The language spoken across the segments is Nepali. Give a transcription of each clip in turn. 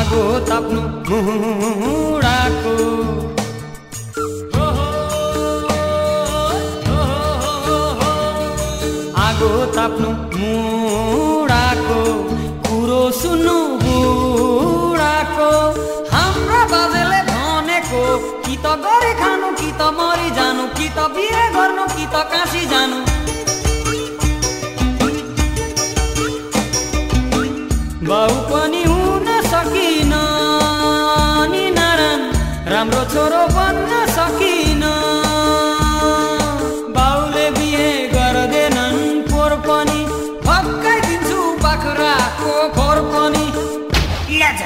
आगो ताप्नु मुडाको आगो ताप्नु मुडाको कुरो सुन्नु बुढाको हाम्रा बाजेले भनेको कि त गरे खानु कि त मरि जानु कि त बिहे गर्नु कि त काशी जानु बाउ पनि हुन सकिन नि नारायण राम्रो छोरो बन्न सकिन बाउले बिहे गर्दैनन् पोहोर पनि फकाइदिन्छु बाख्राको खोर पनि ल्याजा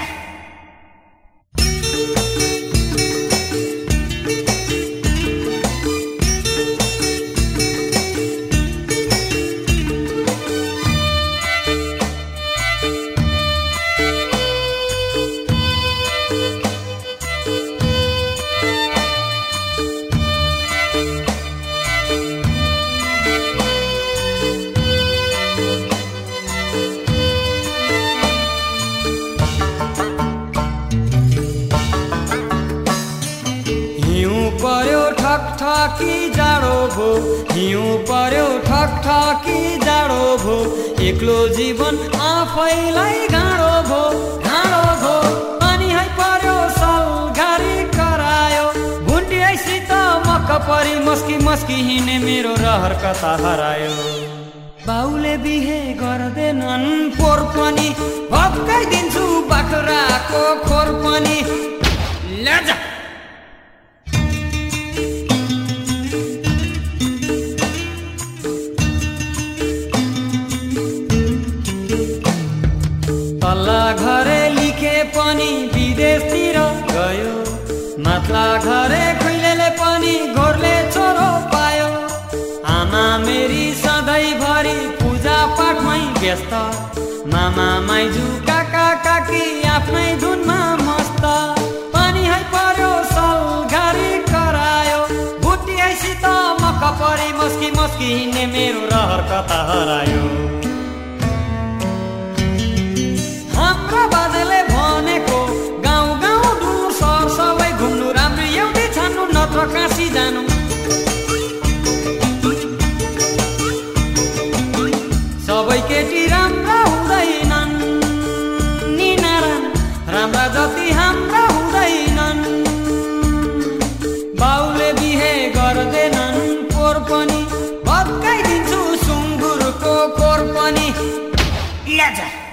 पर्यो ठकठकी जाडो भो हिउँ पर्यो ठकठकी जाडो भो एक्लो जीवन आफैलाई गाँडो भो अनि है पर्यो सलघारी करायो भुन्डियाइसित मक्क परी मस्की मस्की हिँड्ने मेरो रहर कता हरायो बाउले बिहे गर्दैनन् पोहोर पनि भत्काइदिन्छु बाख्राको खोर पनि ल्याजा तल्ला घरे लिखे पनि विदेशतिर गयो माथला घरे खुइलेले पनि घोरले छोरो पायो आमा मेरी सधैँभरि पूजा पाठमै व्यस्त मामा माइजू काका काकी आफ्नै धुनमा मस्त पनि है पर्यो सलघारी करायो भुटियाइसित मक्क परी मस्की मस्की हिँड्ने मेरो रहर कता हरायो हाम्रा बाजेले भनेको गाउँ गाउँ डुल्नु सहर सबै घुम्नु राम्रो एउटै छान्नु नत्र काशी जानु सबै केटी राम्रा हुँदैनन् नि नारायण राम्रा जति हाम्रा हुँदैनन् बाउले बिहे गर्दैनन् पोहोर पनि भत्काइदिन्छु सुँगुरको खोर पनि ल्याजा